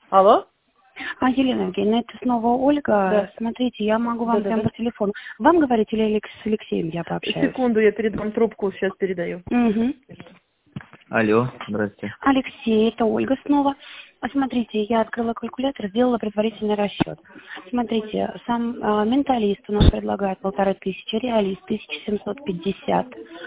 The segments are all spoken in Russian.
Алло? Елена Евгеньевна, это снова Ольга. Да. Смотрите, я могу вам прямо по телефону. Вам говорить или с Алексеем я пообщаюсь? Секунду, я передам трубку, сейчас передаю. Угу. Алло, здрасте. Алексей, это Ольга снова. Смотрите, я открыла калькулятор, сделала предварительный расчет. Смотрите, сам менталист у нас предлагает 1500, реалист 1750,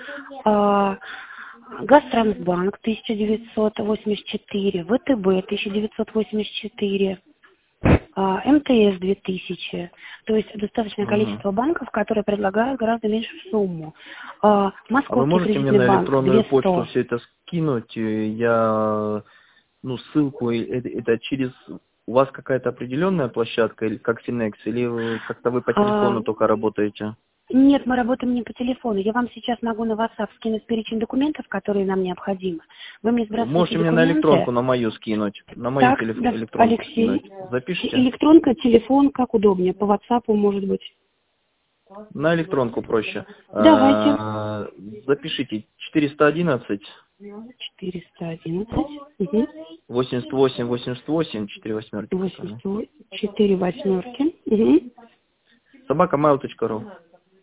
Газтрансбанк 1984, ВТБ 1984, МТС 2000. То есть достаточное количество банков, которые предлагают гораздо меньшую сумму. Вы Московский можете мне кредитный на банк электронную 200. почту все это скинуть? Я, ссылку, это через... У вас какая-то определенная площадка, или как Finex, или как-то вы по телефону только работаете? Нет, мы работаем не по телефону. Я вам сейчас могу на WhatsApp скинуть перечень документов, которые нам необходимы. Вы мне сбрасываете Можете мне на документы. электронку, на мою скинуть, на мою Так, да, электронку Алексей. скинуть. Запишите? Электронка, телефон, как удобнее. По WhatsApp, может быть. На электронку проще. Давайте. Запишите 411 411. Угу. 88 88 4 восьмерки. 4 восьмерки. Угу. Собакамайл.ру.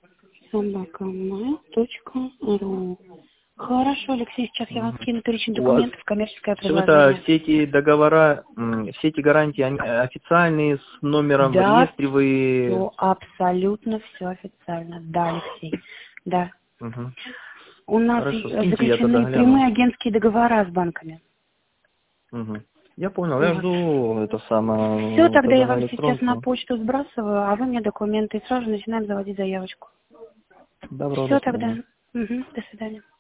Собакамайл.ру. Хорошо, Алексей, сейчас я вам скину перечень У вас документов, коммерческое все предложение. это, все эти договора, все эти гарантии они официальные, с номером в Да, реестре вы... все, абсолютно все официально. Да, Алексей, да. Угу. У нас Хорошо, скиньте, я тогда заключены гляну. прямые агентские договора с банками. Угу. Я понял, я жду это самое... Все, тогда я на вам сейчас на электронку. почту сбрасываю, а вы мне документы и сразу начинаем заводить заявочку. Добро, Все до свидания. тогда. Угу, до свидания.